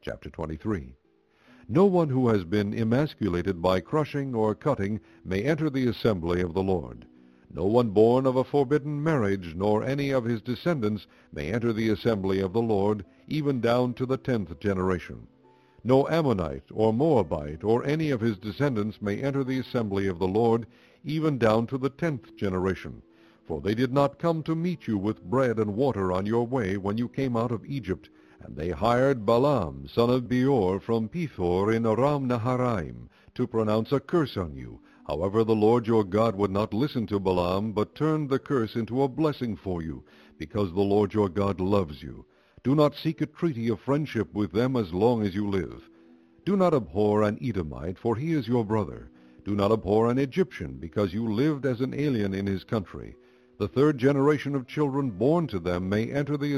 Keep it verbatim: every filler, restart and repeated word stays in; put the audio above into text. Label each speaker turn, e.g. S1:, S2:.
S1: Chapter twenty-three. No one who has been emasculated by crushing or cutting may enter the assembly of the Lord. No one born of a forbidden marriage, nor any of his descendants, may enter the assembly of the Lord, even down to the tenth generation. No Ammonite or Moabite or any of his descendants may enter the assembly of the Lord, even down to the tenth generation. For they did not come to meet you with bread and water on your way when you came out of Egypt, and they hired Balaam, son of Beor, from Pethor in Aram-Naharaim, to pronounce a curse on you. However, the Lord your God would not listen to Balaam, but turned the curse into a blessing for you, because the Lord your God loves you. Do not seek a treaty of friendship with them as long as you live. Do not abhor an Edomite, for he is your brother. Do not abhor an Egyptian, because you lived as an alien in his country. The third generation of children born to them may enter the